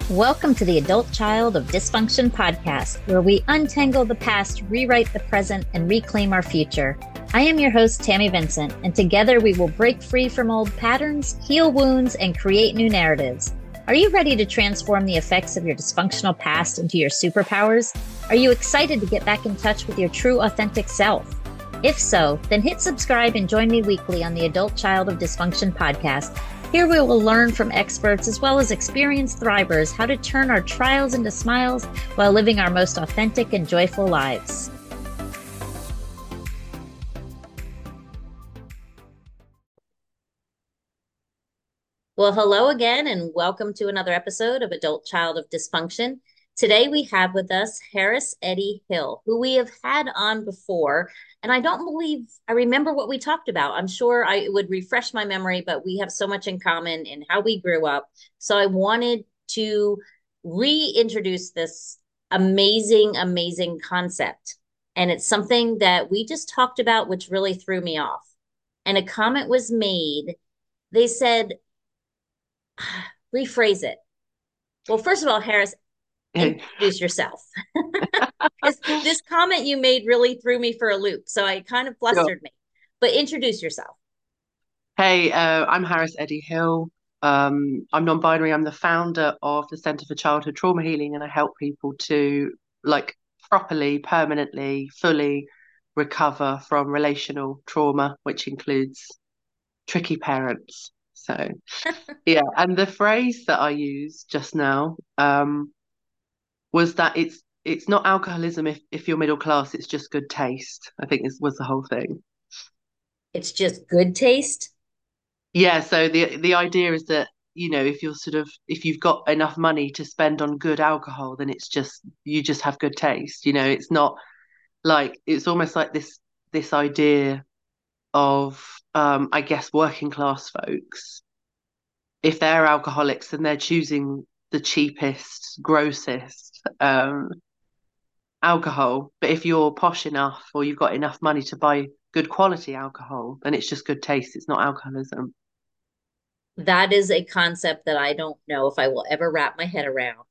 Welcome to the Adult Child of Dysfunction podcast, where we untangle the past, rewrite the present, and reclaim our future. I am your host, Tammy Vincent, and together we will break free from old patterns, heal wounds, and create new narratives. Are you ready to transform the effects of your dysfunctional past into your superpowers? Are you excited to get back in touch with your true, authentic self? If so, then hit subscribe and join me weekly on the Adult Child of Dysfunction podcast. Here we will learn from experts as well as experienced thrivers how to turn our trials into smiles while living our most authentic and joyful lives. Well, hello again, and welcome to another episode of Adult Child of Dysfunction. Today we have with us Harris Eddie Hill, who we have had on before, and I don't believe I remember what we talked about. I'm sure I would refresh my memory, but we have so much in common in how we grew up. So I wanted to reintroduce this amazing, amazing concept. And it's something that we just talked about, which really threw me off. And a comment was made. They said, rephrase it. Well, first of all, Harris, introduce yourself. This comment you made really threw me for a loop, so it kind of flustered me. But introduce yourself. Hey, I'm Harris Eddie Hill. I'm non-binary. I'm the founder of the Centre for Childhood Trauma Healing, and I help people to properly, permanently, fully recover from relational trauma, which includes tricky parents. So, yeah. And the phrase that I used just now was that it's not alcoholism if you're middle class, it's just good taste. I think this was the whole thing. It's just good taste. Yeah, so the idea is that, if you've got enough money to spend on good alcohol, then you just have good taste. It's not like it's almost like this idea of I guess working class folks, if they're alcoholics, then they're choosing the cheapest, grossest alcohol. But if you're posh enough or you've got enough money to buy good quality alcohol, then it's just good taste. It's not alcoholism. That is a concept that I don't know if I will ever wrap my head around.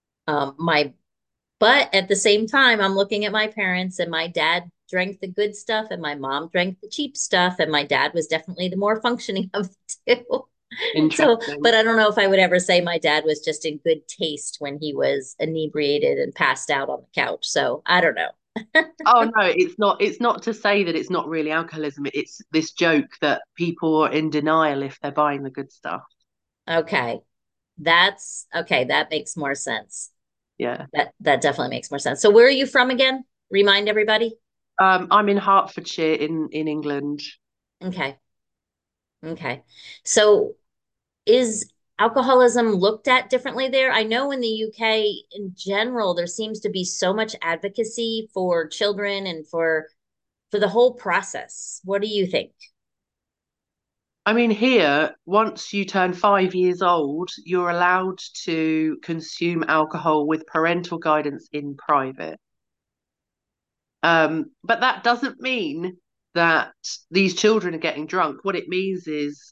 But at the same time, I'm looking at my parents, and my dad drank the good stuff, and my mom drank the cheap stuff, and my dad was definitely the more functioning of the two. So, Interesting. but I don't know if I would ever say my dad was just in good taste when he was inebriated and passed out on the couch. So I don't know. Oh no, it's not. It's not to say that it's not really alcoholism. It's this joke that people are in denial if they're buying the good stuff. Okay. That's okay. That makes more sense. Yeah. That definitely makes more sense. So where are you from again? Remind everybody. I'm in Hertfordshire in England. Okay. Okay. So is alcoholism looked at differently there? I know in the UK in general, there seems to be so much advocacy for children and for the whole process. What do you think? I mean, here, once you turn 5 years old, you're allowed to consume alcohol with parental guidance in private. But that doesn't mean that these children are getting drunk. What it means is,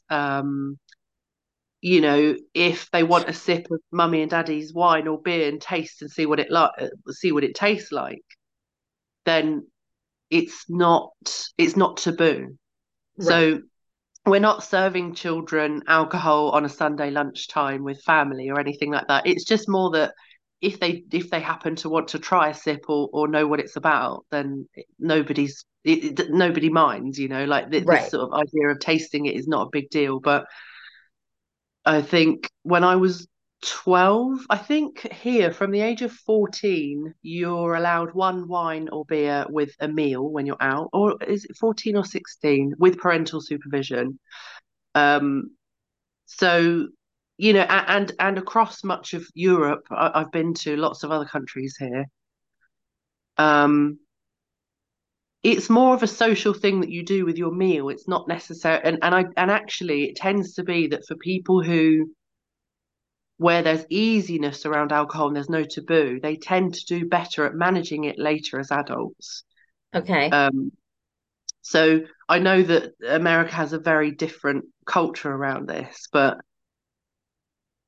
if they want a sip of mummy and daddy's wine or beer and taste and see what it tastes like, then it's not taboo. Right. So we're not serving children alcohol on a Sunday lunchtime with family or anything like that. It's just more that if they happen to want to try a sip or know what it's about, then nobody minds. Like this Right. sort of idea of tasting it is not a big deal. But I think when I was 12, I think here from the age of 14, you're allowed one wine or beer with a meal when you're out, or is it 14 or 16 with parental supervision? Um, so, and across much of Europe, I've been to lots of other countries here. Um, it's more of a social thing that you do with your meal. It's not necessary, and actually, it tends to be that for people who where there's easiness around alcohol and there's no taboo, they tend to do better at managing it later as adults. Okay. Um, so I know that America has a very different culture around this, but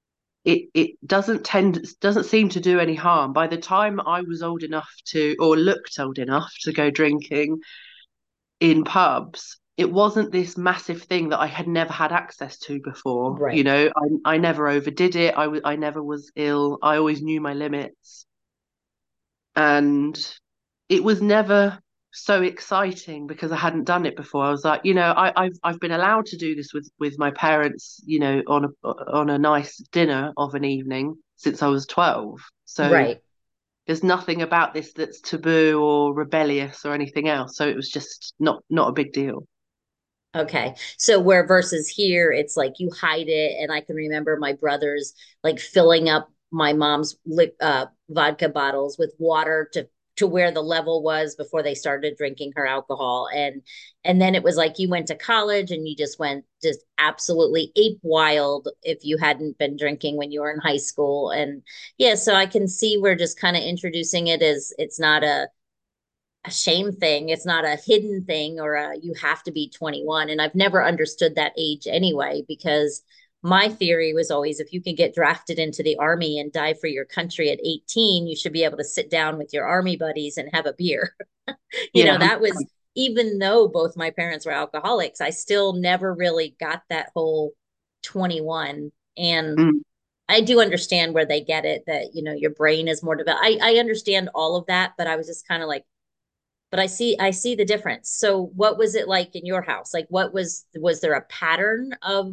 it doesn't seem to do any harm. By the time I was old enough to, or looked old enough to go drinking in pubs, it wasn't this massive thing that I had never had access to before. You Right. know, I never overdid it. I never was ill. I always knew my limits, and it was never so exciting because I hadn't done it before. I was like, you know, I've been allowed to do this with my parents, you know, on a nice dinner of an evening since I was 12. So Right. there's nothing about this that's taboo or rebellious or anything else. So it was just not a big deal. Okay. So where versus here, it's like you hide it. And I can remember my brothers like filling up my mom's vodka bottles with water to where the level was before they started drinking her alcohol. And then it was like you went to college and you just went just absolutely ape wild if you hadn't been drinking when you were in high school. And yeah, so I can see we're just kind of introducing it as it's not a shame thing. It's not a hidden thing or a you have to be 21. And I've never understood that age anyway, because my theory was always if you can get drafted into the army and die for your country at 18, you should be able to sit down with your army buddies and have a beer. Yeah. That was even though both my parents were alcoholics, I still never really got that whole 21. And Mm. I do understand where they get it that, your brain is more developed. I understand all of that, but I was just kind of like, but I see the difference. So what was it like in your house? Like was there a pattern of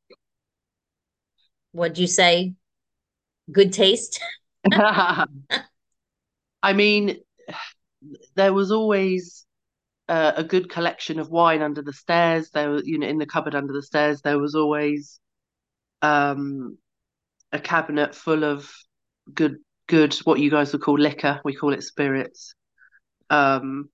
what'd you say? Good taste? I mean, there was always a good collection of wine under the stairs. There was, you know, in the cupboard under the stairs, there was always um, a cabinet full of good, good, what you guys would call liquor. We call it spirits. Um,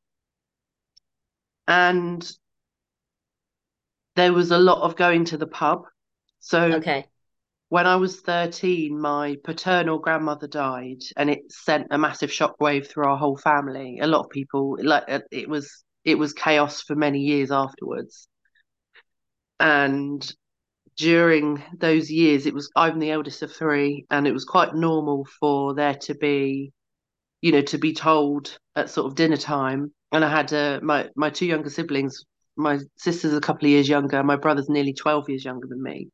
and there was a lot of going to the pub. So Okay. when I was 13, my paternal grandmother died, and it sent a massive shockwave through our whole family. A lot of people, like, it was chaos for many years afterwards. And during those years, I'm the eldest of three, and it was quite normal for there to be, you know, to be told at sort of dinner time. And I had my two younger siblings. My sister's a couple of years younger. My brother's nearly 12 years younger than me.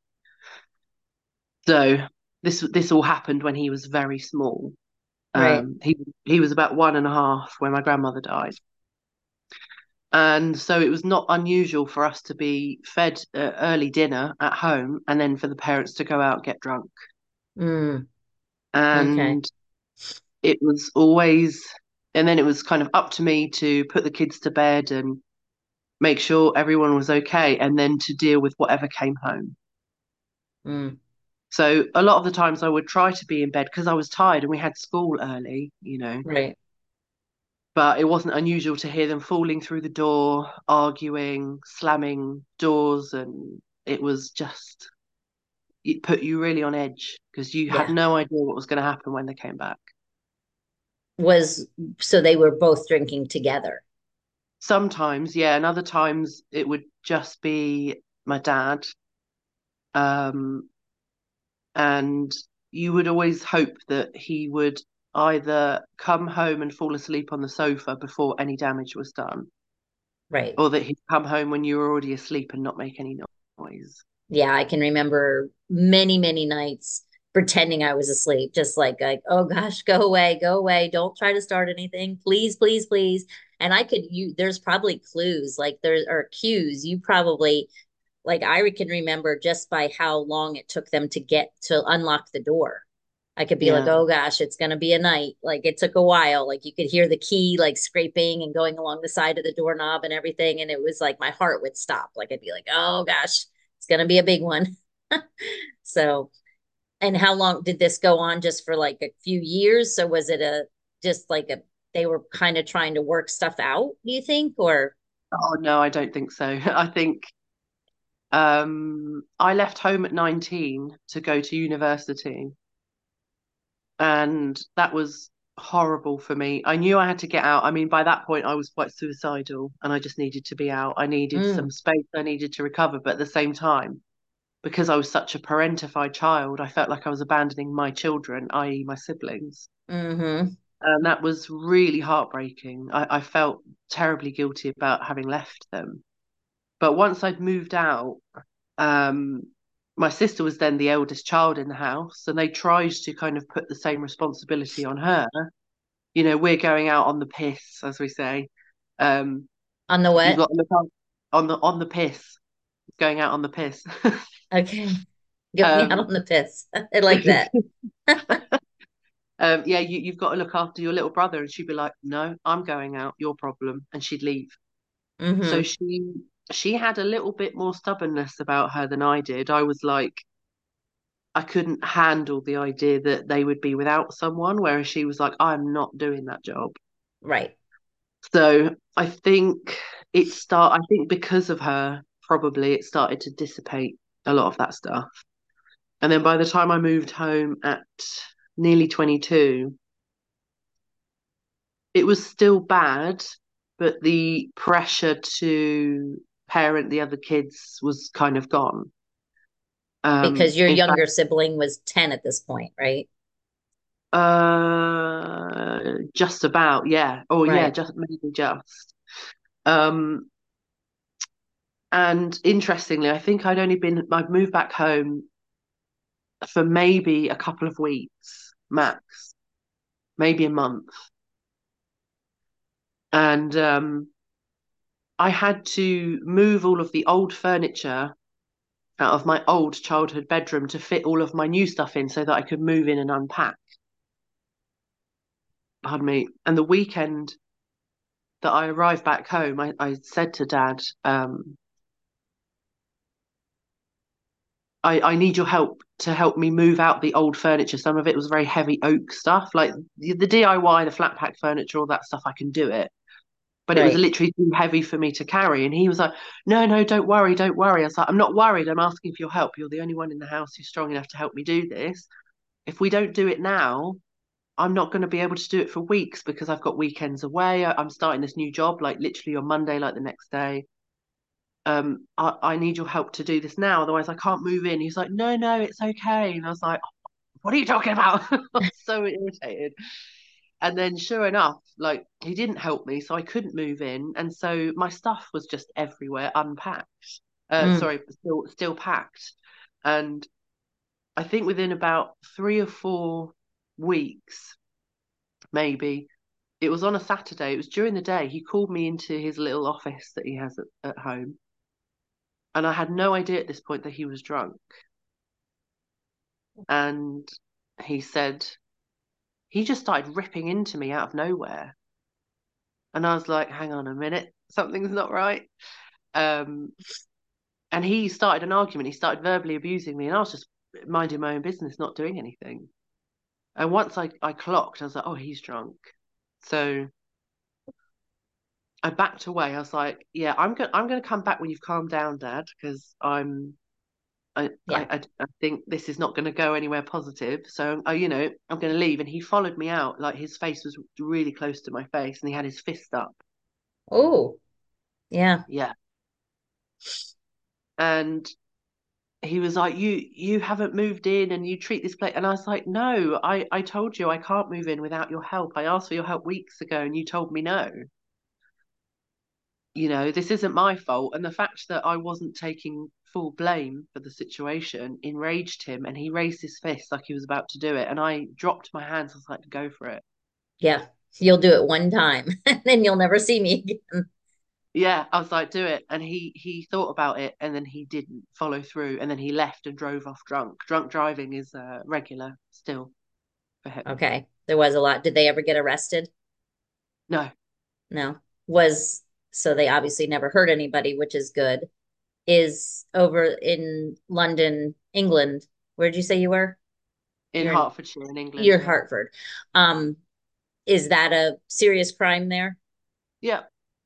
So this all happened when he was very small. Right. He was about 1.5 when my grandmother died. And so it was not unusual for us to be fed early dinner at home and then for the parents to go out and get drunk. Mm, okay. And it was always, and then it was kind of up to me to put the kids to bed and make sure everyone was okay and then to deal with whatever came home. Mm, So a lot of the times I would try to be in bed because I was tired and we had school early, you know. right. But it wasn't unusual to hear them falling through the door, arguing, slamming doors, and it was just it put you really on edge because you had Yeah. no idea what was going to happen when they came back. Was so they were both drinking together. Sometimes, yeah, and other times it would just be my dad. Um, and you would always hope that he would either come home and fall asleep on the sofa before any damage was done, Right. or that he'd come home when you were already asleep and not make any noise. Yeah, I can remember many, many nights pretending I was asleep, just like, oh gosh, go away, don't try to start anything, please, please, please. And there's probably clues, like there are cues. You probably, like I can remember just by how long it took them to get to unlock the door. I could be like, Yeah. oh gosh, it's gonna be a night. Like it took a while. Like you could hear the key like scraping and going along the side of the doorknob and everything. And it was like my heart would stop. Like I'd be like, oh gosh, it's gonna be a big one. So, and how long did this go on? Just for like a few years? So was it a just like a they were kind of trying to work stuff out, do you think? Or Oh no, I don't think so. I think I left home at 19 to go to university, and that was horrible for me. I knew I had to get out. I mean, by that point, I was quite suicidal, and I just needed to be out. I needed some mm, space. I needed to recover, but at the same time, because I was such a parentified child, I felt like I was abandoning my children, i.e., my siblings. Mm-hmm. And that was really heartbreaking. I felt terribly guilty about having left them. But once I'd moved out, um, my sister was then the eldest child in the house, and they tried to kind of put the same responsibility on her. You know, we're going out on the piss, as we say. Um, On the you've what? got to look on the piss, going out on the piss. Okay. Going out um, on the piss. I like that. yeah, you've got to look after your little brother. And she'd be like, no, I'm going out, your problem. And she'd leave. So Mm-hmm. she had a little bit more stubbornness about her than I did. I was like, I couldn't handle the idea that they would be without someone, whereas she was like, I'm not doing that job. Right. So I think because of her, probably it started to dissipate a lot of that stuff. And then by the time I moved home at nearly 22, it was still bad, but the pressure to parent the other kids was kind of gone. Because your In fact, younger sibling was 10 at this point, right? just about, yeah. Oh, yeah, Right. just maybe just. Um, and interestingly, I think I'd moved back home for maybe a couple of weeks max, maybe a month. And I had to move all of the old furniture out of my old childhood bedroom to fit all of my new stuff in so that I could move in and unpack. Pardon me. And the weekend that I arrived back home, I said to Dad, I need your help to help me move out the old furniture. Some of it was very heavy oak stuff, like the DIY, the flat pack furniture, all that stuff. I can do it, but it was Right. literally too heavy for me to carry. And he was like, "No, no, don't worry, don't worry." I was like, "I'm not worried. I'm asking for your help. You're the only one in the house who's strong enough to help me do this. If we don't do it now, I'm not going to be able to do it for weeks because I've got weekends away. I'm starting this new job, like literally on Monday, like the next day. I need your help to do this now, otherwise I can't move in." He's like, "No, no, it's okay." And I was like, "What are you talking about?" I was so irritated. And then sure enough, like he didn't help me, so I couldn't move in. And so my stuff was just everywhere, unpacked. Mm. Sorry, still packed. And I think within about 3 or 4 weeks, maybe, it was on a Saturday, it was during the day, he called me into his little office that he has at home. And I had no idea at this point that he was drunk. And he said, he just started ripping into me out of nowhere. And I was like, hang on a minute, something's not right. Um, and he started an argument. He started verbally abusing me, and I was just minding my own business, not doing anything. And once I clocked, I was like, oh, he's drunk. So I backed away. I was like, yeah, I'm gonna come back when you've calmed down, Dad, because Yeah. I think this is not going to go anywhere positive. So, I'm going to leave. And he followed me out. Like his face was really close to my face, and he had his fist up. Oh, yeah. Yeah. And he was like, "You haven't moved in, and you treat this place." And I was like, "No, I told you I can't move in without your help. I asked for your help weeks ago, and you told me no. This isn't my fault." And the fact that I wasn't taking full blame for the situation enraged him, and he raised his fist like he was about to do it. And I dropped my hands. I was like, "Go for it." Yeah. You'll do it one time and then you'll never see me again. Yeah, I was like, "Do it." And he thought about it, and then he didn't follow through, and then he left and drove off drunk. Drunk driving is regular still for him. Okay. There was a lot. Did they ever get arrested? No, No. Was so they obviously never hurt anybody, which is good. Is over in London, England. Where'd you say you were? in You're in Hertfordshire in England, you're yeah. Hartford. Um, is that a serious crime there? Yeah.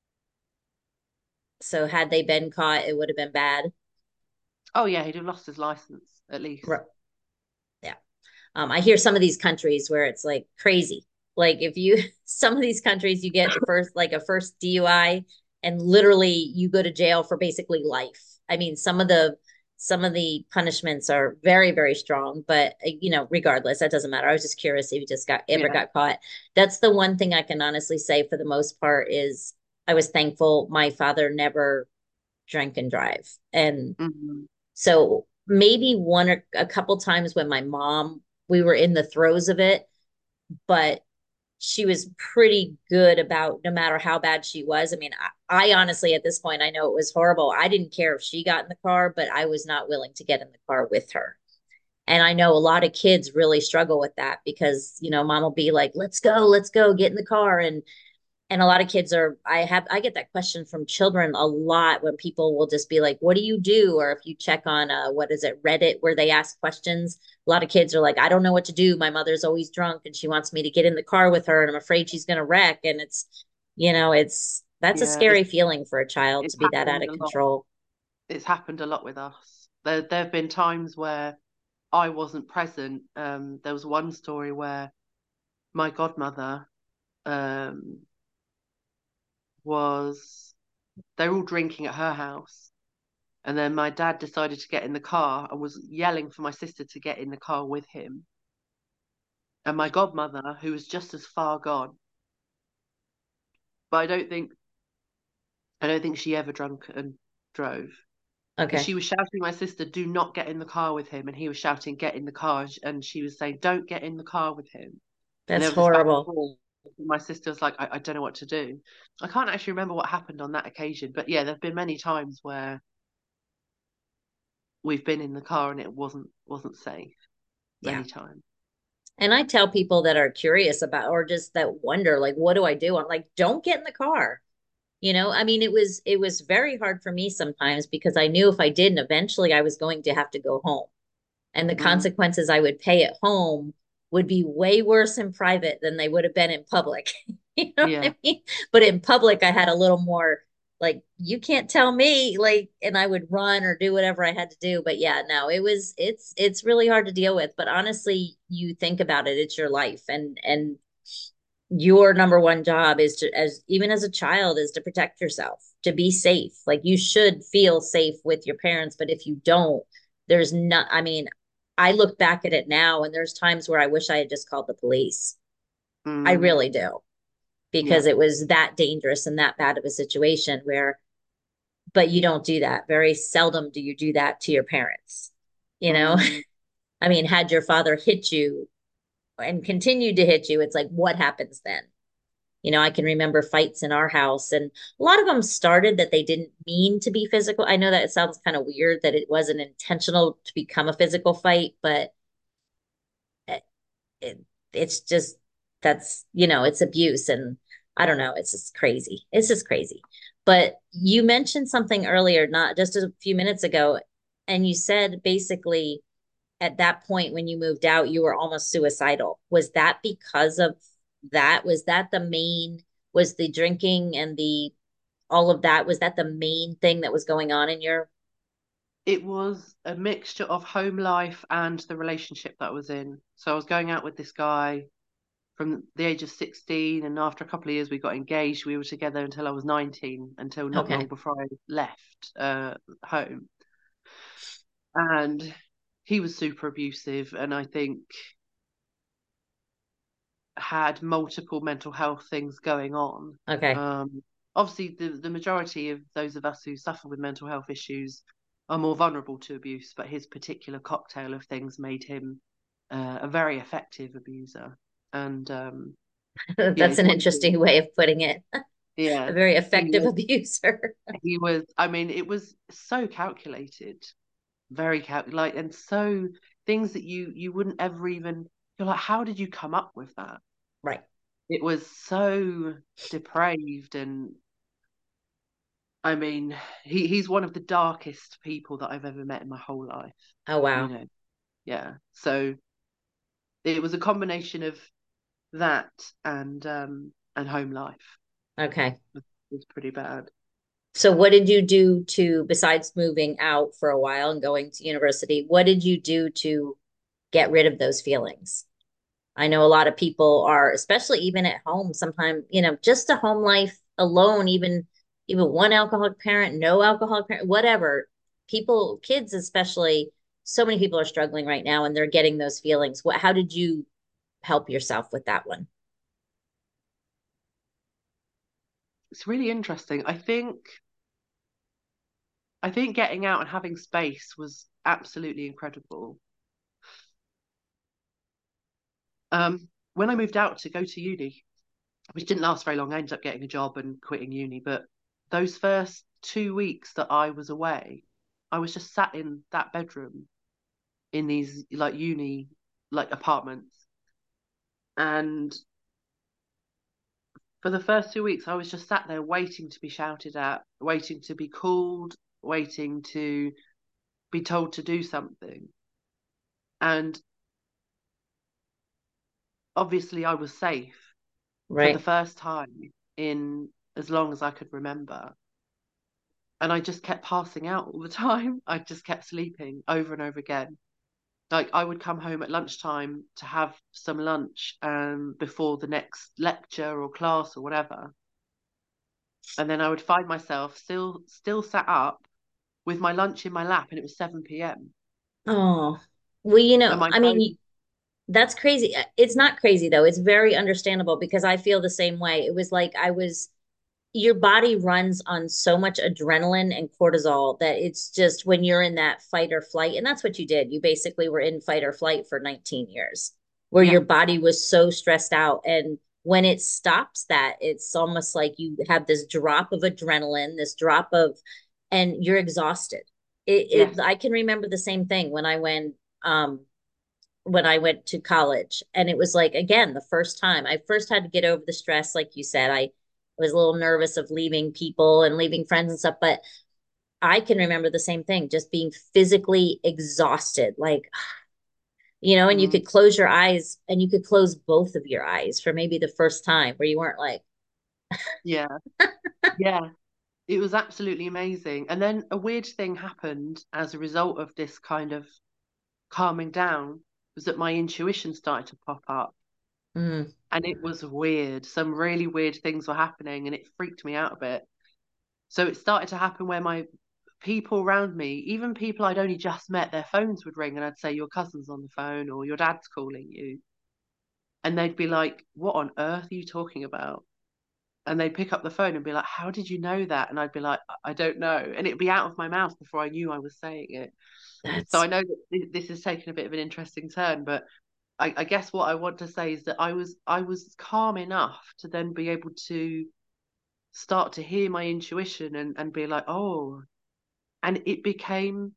So had they been caught, it would have been bad. Oh yeah, he'd have lost his license at least. Yeah. I hear some of these countries where it's like crazy. Like if you, some of these countries, you get like a first DUI and literally you go to jail for basically life. I mean, some of the punishments are very, very strong, but regardless, that doesn't matter. I was just curious if you just ever Yeah. got caught. That's the one thing I can honestly say for the most part is I was thankful my father never drank and drive. And Hmm. so maybe one or a couple times when my mom, we were in the throes of it, but she was pretty good about no matter how bad she was. I mean, I honestly, at this point, I know it was horrible. I didn't care if she got in the car, but I was not willing to get in the car with her. And I know a lot of kids really struggle with that because, mom will be like, let's go, get in the car. And a lot of kids are, I get that question from children a lot when people will just be like, what do you do? Or if you check on, what is it, Reddit, where they ask questions, a lot of kids are like, I don't know what to do. My mother's always drunk and she wants me to get in the car with her and I'm afraid she's going to wreck. And that's a Yeah, scary feeling for a child it's to be that out happened of a lot. control. It's happened a lot with us. There have been times where I wasn't present. There was one story where my godmother um, was, they were all drinking at her house. And then my dad decided to get in the car and was yelling for my sister to get in the car with him. And my godmother, who was just as far gone, but I don't think she ever drunk and drove. Because Okay. she was shouting at my sister, do not get in the car with him. And he was shouting, get in the car. And she was saying, don't get in the car with him. And there That's was this back and horrible. forth. And my sister was like, I don't know what to do. I can't actually remember what happened on that occasion. But yeah, there have been many times where we've been in the car and it wasn't safe. Yeah. Many times. And I tell people that are curious about or just that wonder, like, what do I do? I'm like, don't get in the car. I mean, it was very hard for me sometimes because I knew if I didn't, eventually I was going to have to go home. And the Mm, consequences I would pay at home would be way worse in private than they would have been in public. You know what yeah. I mean? But in public, I had a little more like, you can't tell me, like, and I would run or do whatever I had to do. But yeah, no, it's really hard to deal with. But honestly, you think about it, it's your life. And your number one job is to, as even as a child, is to protect yourself, to be safe. Like you should feel safe with your parents, but if you don't, there's not, I mean, I look back at it now and there's times where I wish I had just called the police. I Mm, really do, yeah. because it was that dangerous and that bad of a situation where, but you don't do that. Very seldom do you do that to your parents, you know? Mm, I mean, had your father hit you and continued to hit you, it's like, what happens then? I can remember fights in our house, and a lot of them started that they didn't mean to be physical. I know that it sounds kind of weird that it wasn't intentional to become a physical fight, but it, it, it's just it's abuse. And I don't know, it's just crazy. It's just crazy. But you mentioned something earlier, not just a few minutes ago, and you said basically at that point when you moved out, you were almost suicidal. Was that because of that? Was that the main, was the drinking and the all of that, was that the main thing that was going on in your it was a mixture of home life and the relationship that I was in. So I was going out with this guy from the age of 16, and after a couple of years we got engaged. We were together until I was 19, until not long okay. before I left home. And he was super abusive, and I think had multiple mental health things going on. Okay. Um, Obviously, the majority of those of us who suffer with mental health issues are more vulnerable to abuse, but his particular cocktail of things made him a very effective abuser. And yeah, That's he's an one of interesting way of putting it. yeah, A very he effective was, abuser. he was, I mean, it was so calculated, very calculated, and so things that you wouldn't ever even, you're like, how did you come up with that? Right. It was so depraved. And I mean, he's one of the darkest people that I've ever met in my whole life, Oh you wow. know. Yeah. So it was a combination of that and home life. Okay. It was pretty bad. So what did you do to, besides moving out for a while and going to university, what did you do to get rid of those feelings? I know a lot of people are, especially even at home, sometimes, just a home life alone, even one alcoholic parent, no alcoholic parent, whatever. people, kids especially, so many people are struggling right now and they're getting those feelings. How did you help yourself with that one? It's really interesting. I think getting out and having space was absolutely incredible. When I moved out to go to uni, which didn't last very long, I ended up getting a job and quitting uni. But those first 2 weeks that I was away, I was just sat in that bedroom in these like uni like apartments. And for the first 2 weeks, I was just sat there waiting to be shouted at, waiting to be called, waiting to be told to do something. And obviously, I was safe for the Right. first time in as long as I could remember. And I just kept passing out all the time. I just kept sleeping over and over again. Like I would come home at lunchtime to have some lunch before the next lecture or class or whatever. And then I would find myself still sat up with my lunch in my lap and it was 7 p.m. Oh, well, And my I mean, phone, that's crazy. It's not crazy though. It's very understandable because I feel the same way. It was like your body runs on so much adrenaline and cortisol that it's just when you're in that fight or flight, and that's what you did. You basically were in fight or flight for 19 years, where yeah, your body was so stressed out. And when it stops that, it's almost like you have this drop of adrenaline, this drop of, and you're exhausted. yes, I can remember the same thing um, when I went to college. And it was like, again, the first time I first had to get over the stress, like you said, I was a little nervous of leaving people and leaving friends and stuff. But I can remember the same thing, just being physically exhausted, like, and you mm, could close your eyes and you could close both of your eyes for maybe the first time where you weren't like, yeah, yeah. It was absolutely amazing. And then a weird thing happened as a result of this kind of calming down was that my intuition started to pop up. mm, And it was weird. Some really weird things were happening and it freaked me out a bit. So it started to happen where my people around me, even people I'd only just met, their phones would ring and I'd say, your cousin's on the phone or your dad's calling you. And they'd be like, what on earth are you talking about? And they'd pick up the phone and be like, how did you know that? And I'd be like, I don't know. And it'd be out of my mouth before I knew I was saying it. So that's I know that this has taken a bit of an interesting turn, but I guess what I want to say is that I was calm enough to then be able to start to hear my intuition and be like, oh, and it became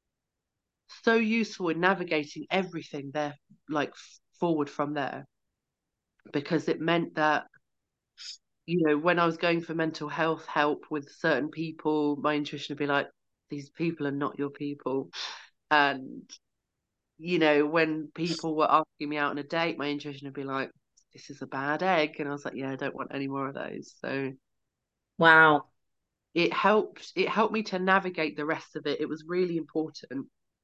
so useful in navigating everything there, like forward from there, because it meant that, when I was going for mental health help with certain people, my intuition would be like, these people are not your people. And, when people were asking me out on a date, my intuition would be like, this is a bad egg. And I was like, yeah, I don't want any more of those. So wow. it helped me to navigate the rest of it. It was really important.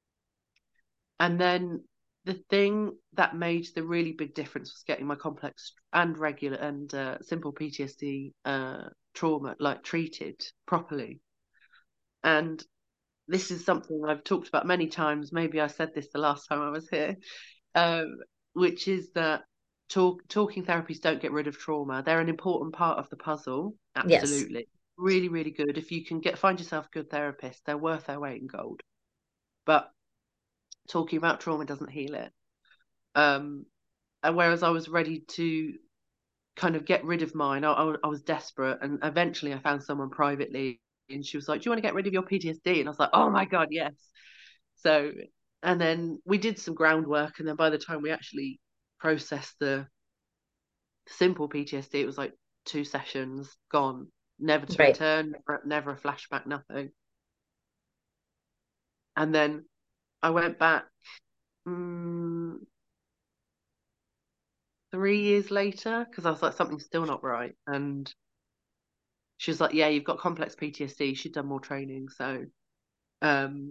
And then the thing that made the really big difference was getting my complex and regular and simple PTSD trauma like treated properly. And this is something I've talked about many times. Maybe I said this the last time I was here, um, which is that talking therapies don't get rid of trauma. They're an important part of the puzzle. Yes. Absolutely, really, really good. If you can find yourself a good therapist, they're worth their weight in gold. But talking about trauma doesn't heal it. Um, and whereas I was ready to kind of get rid of mine, I was desperate, and eventually I found someone privately, and she was like, "Do you want to get rid of your PTSD?" And I was like, "Oh my God, yes!" So, and then we did some groundwork, and then by the time we actually processed the simple PTSD, it was like 2 sessions gone, never to Right. return, never a flashback, nothing. And then I went back. mm 3 years later because I was like, something's still not right. And she was like, yeah, you've got complex PTSD. She'd done more training. So, um,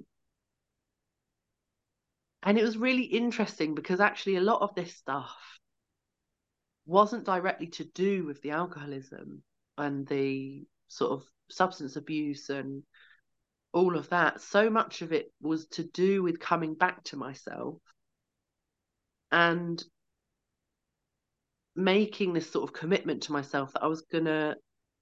and it was really interesting because actually a lot of this stuff wasn't directly to do with the alcoholism and the sort of substance abuse and all of that, so much of it was to do with coming back to myself and making this sort of commitment to myself that I was going to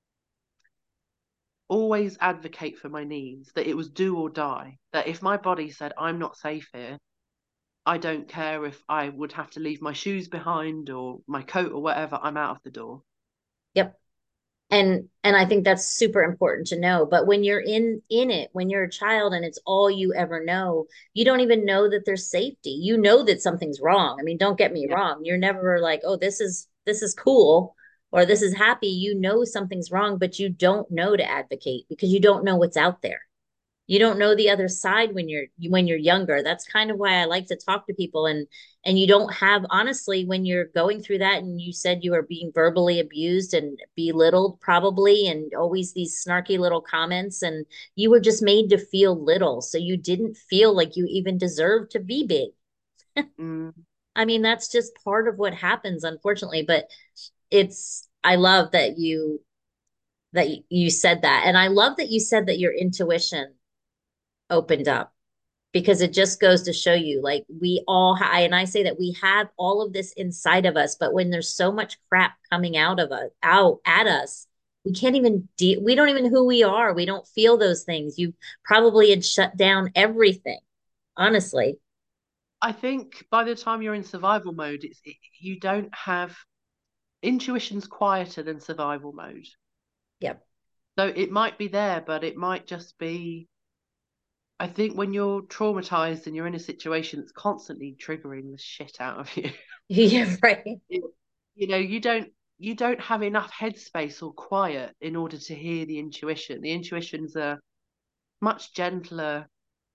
always advocate for my needs, that it was do or die, that if my body said, I'm not safe here, I don't care if I would have to leave my shoes behind or my coat or whatever, I'm out of the door. Yep. And I think that's super important to know. But when you're in it, when you're a child and it's all you ever know, you don't even know that there's safety. You know that something's wrong. I mean, don't get me Yeah. wrong. You're never like, oh, this is cool or this is happy. You know something's wrong, but you don't know to advocate because you don't know what's out there. You don't know the other side when you're younger. That's kind of why I like to talk to people. And you don't have, honestly, when you're going through that, and you said you were being verbally abused and belittled probably, and always these snarky little comments, and you were just made to feel little, so you didn't feel like you even deserved to be big. Mm. I mean, that's just part of what happens, unfortunately. But I love that you said that, and I love that you said that your intuition opened up, because it just goes to show you, like, and I say that we have all of this inside of us, but when there's so much crap coming out at us, we don't even know who we are. We don't feel those things. You probably had shut down everything, honestly. I think by the time you're in survival mode, you don't have intuition's quieter than survival mode. Yep. So it might be there, but it might just be, I think when you're traumatized and you're in a situation that's constantly triggering the shit out of you, Yeah, right. it, you don't have enough headspace or quiet in order to hear the intuition. The intuition's a much gentler,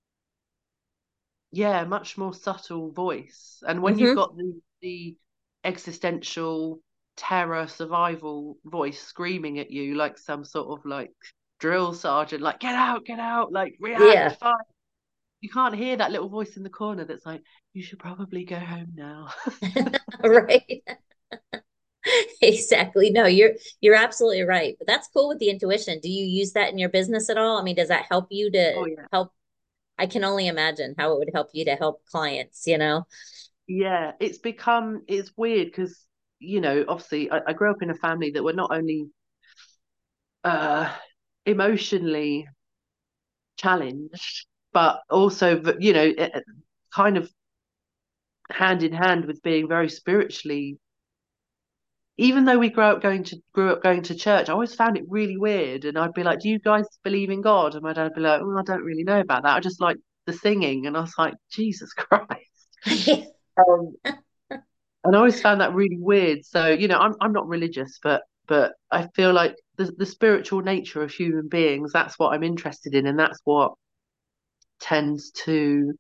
yeah, much more subtle voice. And when you've Hmm. got the existential terror survival voice screaming at you like some sort of like drill sergeant, like get out, like react, Yeah. fight. You can't hear that little voice in the corner that's like, you should probably go home now. Right. Exactly. No, you're absolutely right. But that's cool with the intuition. Do you use that in your business at all? I mean, does that help you to Oh yeah. help? I can only imagine how it would help you to help clients, you know? Yeah, it's weird because, obviously I grew up in a family that were not only uh emotionally challenged, but also, kind of hand in hand with being very spiritually. Even though we grew up going to church, I always found it really weird. And I'd be like, "Do you guys believe in God?" And my dad would be like, "Oh, I don't really know about that. I just like the singing." And I was like, "Jesus Christ!" Um, and I always found that really weird. So, I'm not religious, but I feel like the spiritual nature of human beings, that's what I'm interested in, and that's what tends to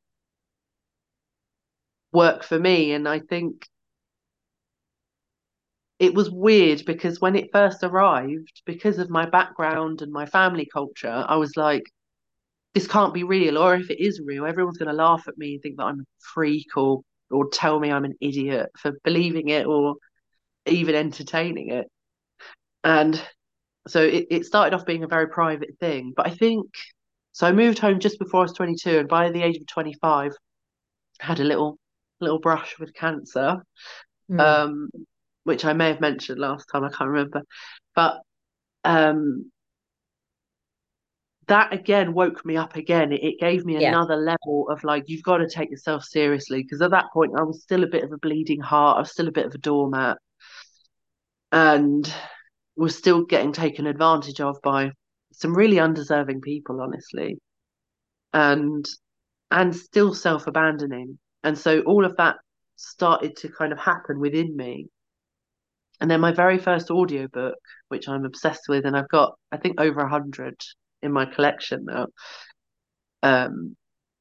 work for me. And I think it was weird because when it first arrived, because of my background and my family culture, I was like, this can't be real. Or if it is real, everyone's going to laugh at me and think that I'm a freak, or tell me I'm an idiot for believing it or even entertaining it. And so it started off being a very private thing. But I think, so I moved home just before I was 22, and by the age of 25, I had a little brush with cancer. Hmm. Um, which I may have mentioned last time, I can't remember. But um, that again woke me up again. It gave me Yeah. another level of like, you've got to take yourself seriously. Because at that point, I was still a bit of a bleeding heart. I was still a bit of a doormat, and was still getting taken advantage of by some really undeserving people, honestly, and still self-abandoning. And so all of that started to kind of happen within me. And then my very first audiobook, which I'm obsessed with, and I've got, I think, over 100 in my collection now. Um,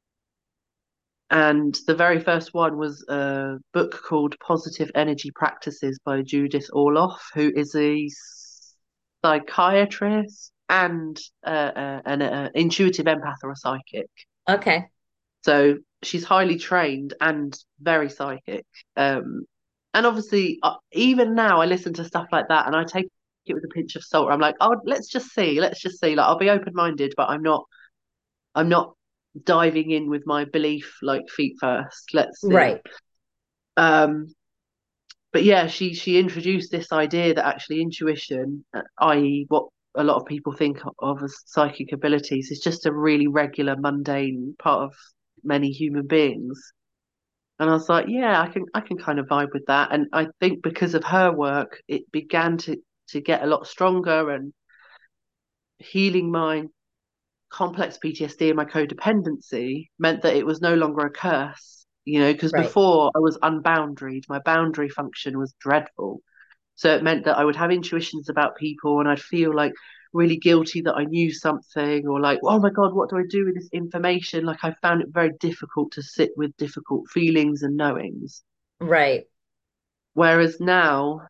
and the very first one was a book called Positive Energy Practices by Judith Orloff, who is a psychiatrist and an intuitive empath or a psychic. Okay. So she's highly trained and very psychic. Um, and obviously, even now, I listen to stuff like that and I take it with a pinch of salt. I'm like, oh, let's just see. Like, I'll be open minded, but I'm not. I'm not diving in with my belief like feet first. Let's see. Right. Um, but yeah, she introduced this idea that actually intuition, i.e., what a lot of people think of as psychic abilities, is just a really regular, mundane part of many human beings. And I was like, yeah, I can kind of vibe with that. And I think because of her work, it began to get a lot stronger, and healing my complex PTSD and my codependency meant that it was no longer a curse, because Right. before I was unboundaried, my boundary function was dreadful. So it meant that I would have intuitions about people and I'd feel like really guilty that I knew something, or like, oh my God, what do I do with this information? Like I found it very difficult to sit with difficult feelings and knowings. Right. Whereas now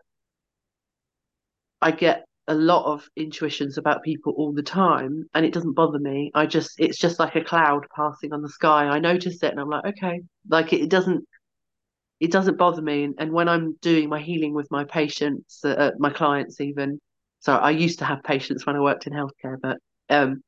I get a lot of intuitions about people all the time and it doesn't bother me. It's just like a cloud passing on the sky. I notice it and I'm like, okay, like it doesn't bother me. And when I'm doing my healing with my patients, my clients even, so I used to have patients when I worked in healthcare, but um,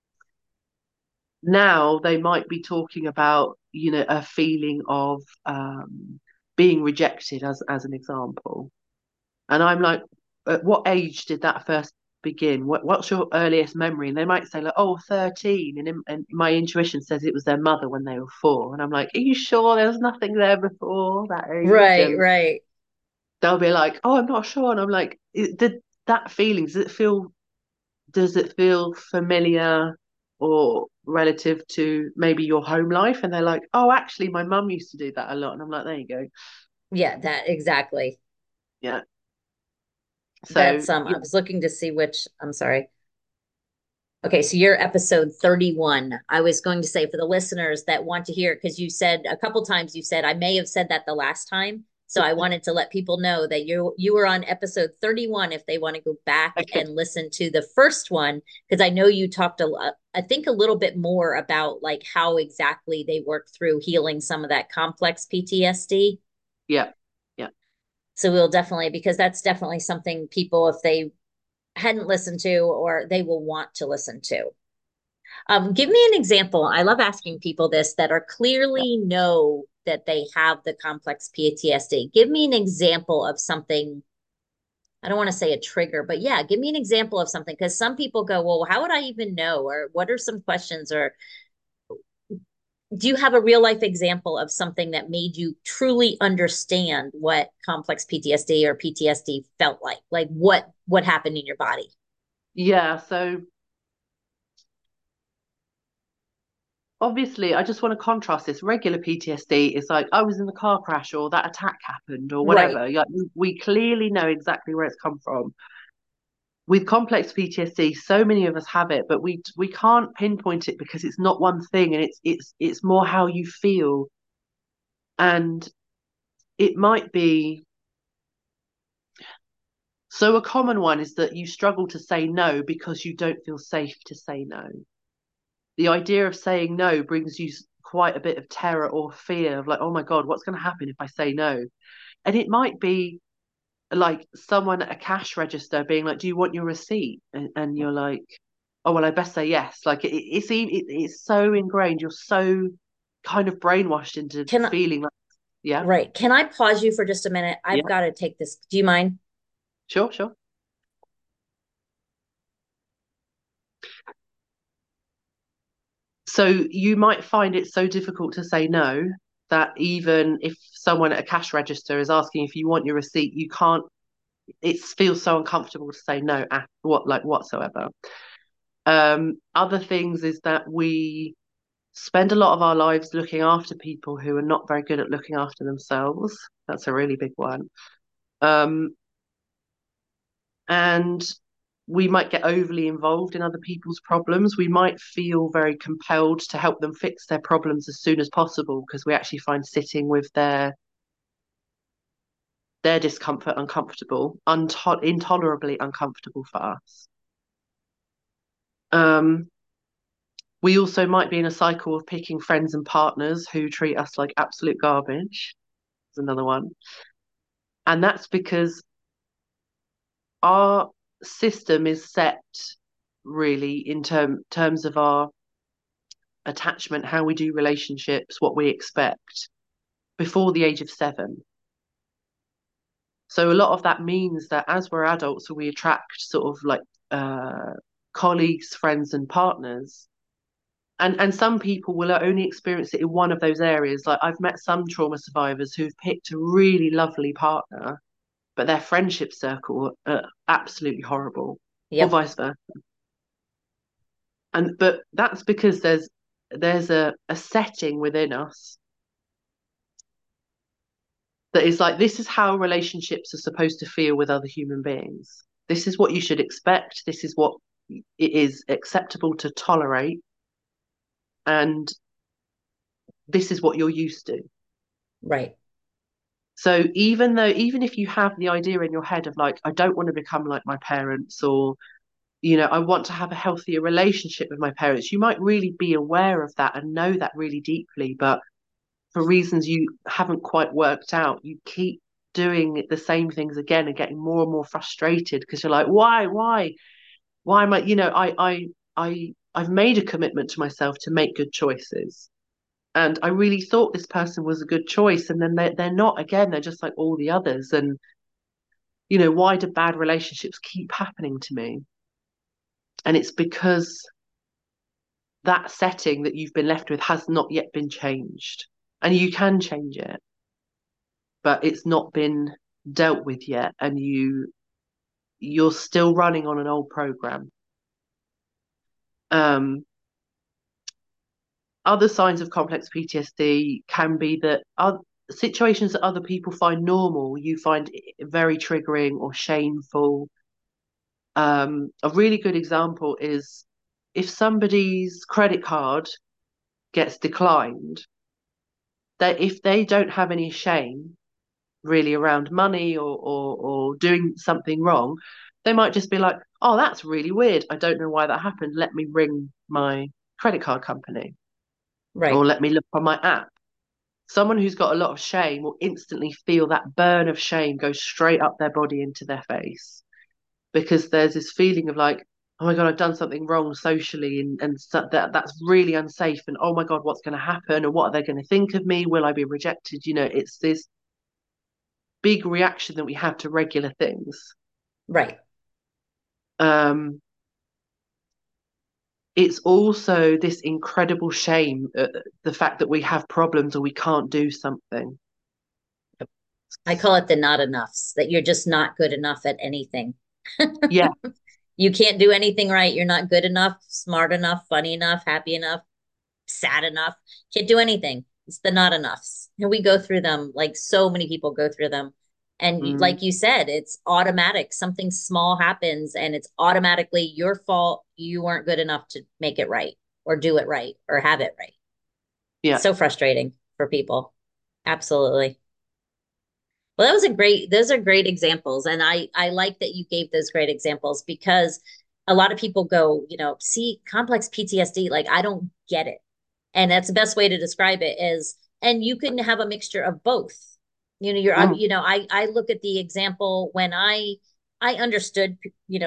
now they might be talking about, a feeling of being rejected as an example. And I'm like, at what age did that first begin? What's your earliest memory? And they might say like, oh, 13. And my intuition says it was their mother when they were 4. And I'm like, are you sure there was nothing there before that age? Right. And Right. they'll be like, oh, I'm not sure. And I'm like, did that feeling, does it feel familiar or relative to maybe your home life? And they're like, oh, actually, my mum used to do that a lot. And I'm like, there you go. Yeah, that exactly. Yeah. So That's I was looking to see which, I'm sorry. Okay, so you're episode 31. I was going to say for the listeners that want to hear, because you said a couple times you said I may have said that the last time. So I wanted to let people know that you were on episode 31 if they want to go back okay. and listen to the first one, because I know you talked a lot, I think a little bit more about like how exactly they work through healing some of that complex PTSD. Yeah. Yeah. So we'll definitely, because that's definitely something people, if they hadn't listened to, or they will want to listen to. Give me an example. I love asking people this that are clearly know that they have the complex PTSD. Give me an example of something. I don't want to say a trigger, but yeah, give me an example of something, because some people go, well, how would I even know? Or what are some questions? Or do you have a real life example of something that made you truly understand what complex PTSD or PTSD felt like? Like what happened in your body? Yeah. So obviously, I just want to contrast this. Regular PTSD is like, I was in the car crash or that attack happened or Right. whatever. Like, we clearly know exactly where it's come from. With complex PTSD, so many of us have it, but we can't pinpoint it because it's not one thing, and it's more how you feel. And it might be, so a common one is that you struggle to say no because you don't feel safe to say no. The idea of saying no brings you quite a bit of terror or fear of like, oh my God, what's going to happen if I say no? And it might be like someone at a cash register being like, do you want your receipt? And you're like, oh, well, I best say yes. Like it's so ingrained. You're so kind of brainwashed into Can feeling like, yeah, Right. Can I pause you for just a minute? I've yeah, got to take this. Do you mind? sure, sure. So you might find it so difficult to say no that even if someone at a cash register is asking if you want your receipt, you can't. It feels so uncomfortable to say no at whatsoever. Other things is that we spend a lot of our lives looking after people who are not very good at looking after themselves. That's a really big one. Um, and we might get overly involved in other people's problems. We might feel very compelled to help them fix their problems as soon as possible because we actually find sitting with their discomfort uncomfortable, intolerably uncomfortable for us. Um, we also might be in a cycle of picking friends and partners who treat us like absolute garbage. Is another one. And that's because our system is set really in terms of our attachment, how we do relationships, what we expect before the age of 7. So a lot of that means that as we're adults, we attract sort of like colleagues, friends, and partners. And some people will only experience it in one of those areas. Like I've met some trauma survivors who've picked a really lovely partner, but their friendship circle are absolutely horrible, or Yep. vice versa. But that's because there's a setting within us that is like, this is how relationships are supposed to feel with other human beings. This is what you should expect. This is what it is acceptable to tolerate. And this is what you're used to. Right. So even if you have the idea in your head of like, I don't want to become like my parents, or, I want to have a healthier relationship with my parents, you might really be aware of that and know that really deeply. But for reasons you haven't quite worked out, you keep doing the same things again and getting more and more frustrated because you're like, why am I, I've made a commitment to myself to make good choices. And I really thought this person was a good choice. And then they're not again, they're just like all the others. And, why do bad relationships keep happening to me? And it's because that setting that you've been left with has not yet been changed. And you can change it, but it's not been dealt with yet. And you're still running on an old program. Um, Other signs of complex PTSD can be that situations that other people find normal, you find very triggering or shameful. A really good example is if somebody's credit card gets declined, that if they don't have any shame really around money or doing something wrong, they might just be like, oh, that's really weird. I don't know why that happened. Let me ring my credit card company, or Right. let me look on my app. Someone who's got a lot of shame will instantly feel that burn of shame go straight up their body into their face, because there's this feeling of like, oh my God, I've done something wrong socially, and so that's really unsafe. And oh my God, what's going to happen? And what are they going to think of me? Will I be rejected? It's this big reaction that we have to regular things. Right. Um, it's also this incredible shame, the fact that we have problems or we can't do something. I call it the not enoughs, that you're just not good enough at anything. Yeah. You can't do anything right. You're not good enough, smart enough, funny enough, happy enough, sad enough. Can't do anything. It's the not enoughs. And we go through them, like so many people go through them. And Mm, like you said, it's automatic. Something small happens and it's automatically your fault. You weren't good enough to make it right or do it right or have it right. yeah. So frustrating for people. Absolutely. Well, those are great examples. And I like that you gave those great examples because a lot of people go, see complex PTSD, like I don't get it. And that's the best way to describe it is, and you can have a mixture of both. Mm, I look at the example when I understood,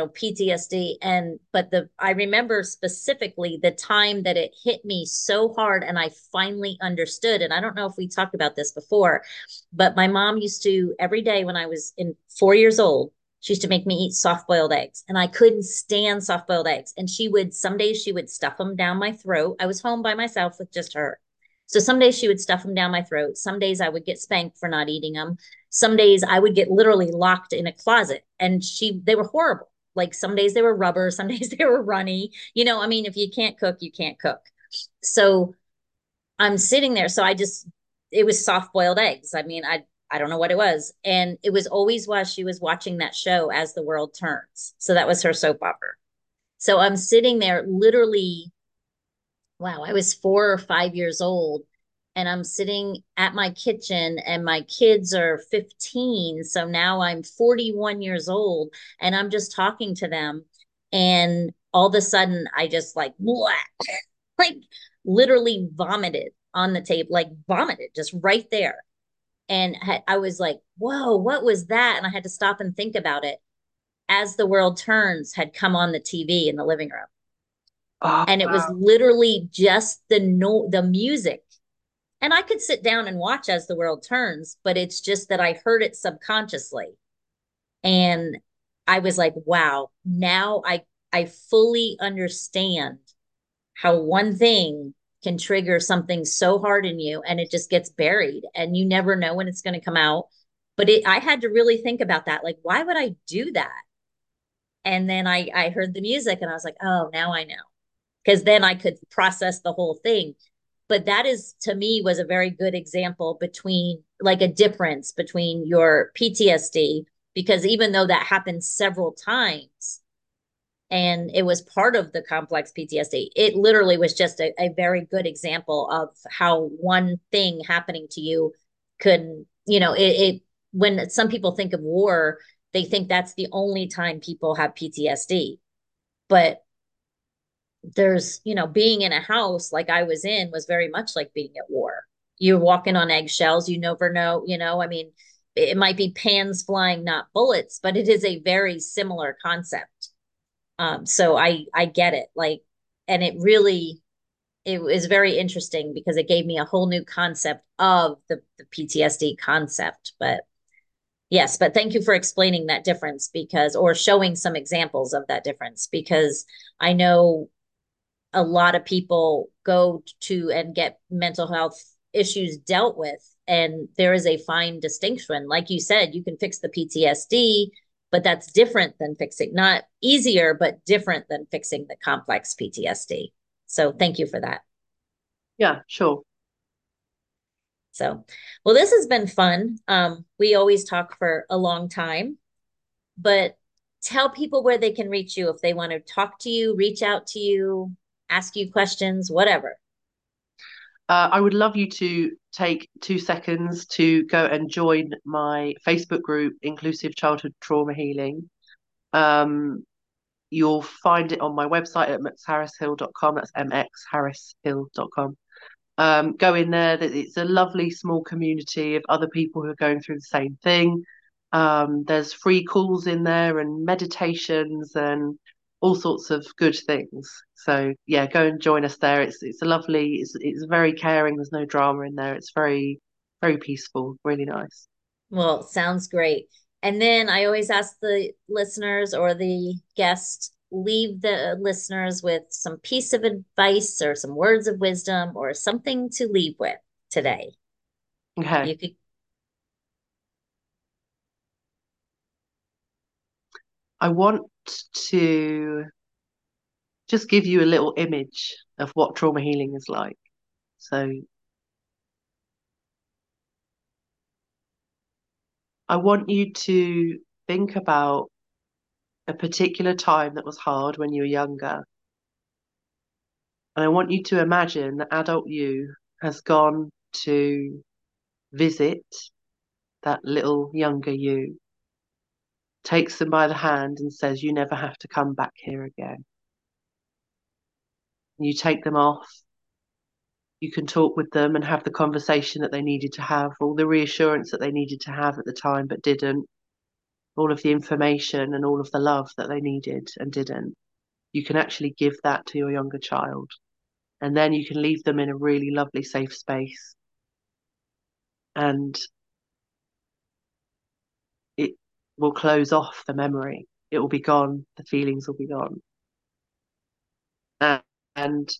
PTSD, but I remember specifically the time that it hit me so hard and I finally understood. And I don't know if we talked about this before, but my mom used to every day when I was in 4 years old, she used to make me eat soft boiled eggs and I couldn't stand soft boiled eggs. And some days she would stuff them down my throat. I was home by myself with just her. So some days she would stuff them down my throat. Some days I would get spanked for not eating them. Some days I would get literally locked in a closet and they were horrible. Like some days they were rubber, some days they were runny. I mean, if you can't cook, you can't cook. So I'm sitting there. It was soft boiled eggs. I mean, I don't know what it was. And it was always while she was watching that show, As the World Turns. So that was her soap opera. So I'm sitting there literally, wow, I was 4 or 5 years old. And I'm sitting at my kitchen, and my kids are 15. So now I'm 41 years old, and I'm just talking to them. And all of a sudden, I just like, like literally vomited on the table, like vomited just right there. And I was like, whoa, what was that? And I had to stop and think about it. As the World Turns had come on the TV in the living room. Oh, And it was wow. literally just the music. And I could sit down and watch as the world turns, but it's just that I heard it subconsciously. And I was like, wow, now I fully understand how one thing can trigger something so hard in you and it just gets buried and you never know when it's going to come out. But I had to really think about that. Like, why would I do that? And then I heard the music and I was like, oh, now I know. Because then I could process the whole thing. But that is, to me, was a very good example between like a difference between your PTSD, because even though that happened several times and it was part of the complex PTSD, it literally was just a very good example of how one thing happening to you could, when some people think of war, they think that's the only time people have PTSD. But there's, being in a house like I was in was very much like being at war. You're walking on eggshells, you never know, I mean, it might be pans flying, not bullets, but it is a very similar concept. So I get it. Like, and it was very interesting because it gave me a whole new concept of the PTSD concept. But yes, but thank you for explaining that difference or showing some examples of that difference, because I know a lot of people go to and get mental health issues dealt with. And there is a fine distinction. Like you said, you can fix the PTSD, but that's different than fixing, not easier, but different than fixing the complex PTSD. So thank you for that. Yeah, sure. So, well, this has been fun. We always talk for a long time, but tell people where they can reach you if they want to talk to you, reach out to you, ask you questions, whatever. I would love you to take 2 seconds to go and join my Facebook group, Inclusive Childhood Trauma Healing. Um, you'll find it on my website at mxharrishill.com. That's mxharrishill.com. Go in there. It's a lovely small community of other people who are going through the same thing. There's free calls in there and meditations and all sorts of good things. So yeah, go and join us there. It's a lovely. It's very caring. There's no drama in there. It's very peaceful. Really nice. Well, sounds great. And then I always ask the listeners or the guest, leave the listeners with some piece of advice or some words of wisdom or something to leave with today. Okay. You could, I want to just give you a little image of what trauma healing is like. So I want you to think about a particular time that was hard when you were younger. And I want you to imagine that adult you has gone to visit that little younger you, takes them by the hand and says, "You never have to come back here again." And you take them off. You can talk with them and have the conversation that they needed to have, all the reassurance that they needed to have at the time but didn't, all of the information and all of the love that they needed and didn't. You can actually give that to your younger child. And then you can leave them in a really lovely, safe space. And it will close off the memory. It will be gone. The feelings will be gone. And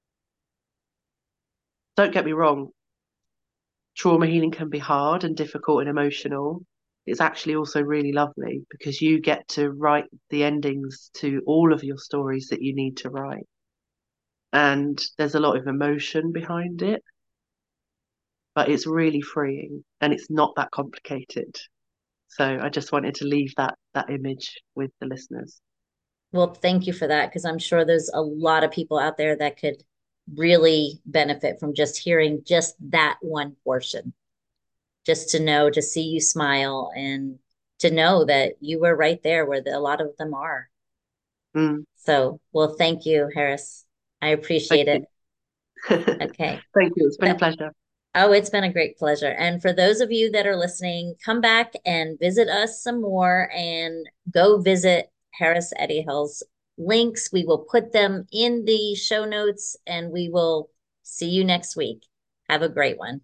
don't get me wrong, trauma healing can be hard and difficult and emotional. It's actually also really lovely because you get to write the endings to all of your stories that you need to write. And there's a lot of emotion behind it, but it's really freeing and it's not that complicated. So I just wanted to leave that image with the listeners. well, thank you for that, because I'm sure there's a lot of people out there that could really benefit from just hearing just that one portion, just to know, to see you smile and to know that you were right there where a lot of them are. Mm, So, well, thank you, Harris. I thank appreciate it. you. Okay. Thank you. It's been a pleasure. Oh, it's been a great pleasure. And for those of you that are listening, come back and visit us some more and go visit Harris Eddie Hill's links. We will put them in the show notes, and we will see you next week. Have a great one.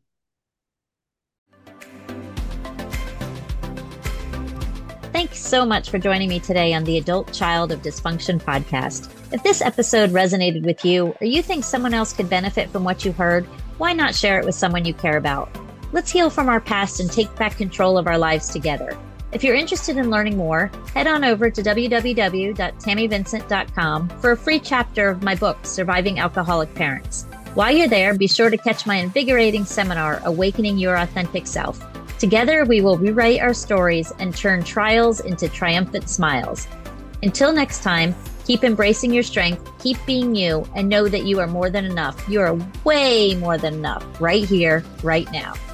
Thanks so much for joining me today on the Adult Child of Dysfunction podcast. If this episode resonated with you, or you think someone else could benefit from what you heard, why not share it with someone you care about? Let's heal from our past and take back control of our lives together. If you're interested in learning more, head on over to www.tammyvincent.com for a free chapter of my book, Surviving Alcoholic Parents. While you're there, be sure to catch my invigorating seminar, Awakening Your Authentic Self. Together, we will rewrite our stories and turn trials into triumphant smiles. Until next time, keep embracing your strength, keep being you, and know that you are more than enough. You are way more than enough right here, right now.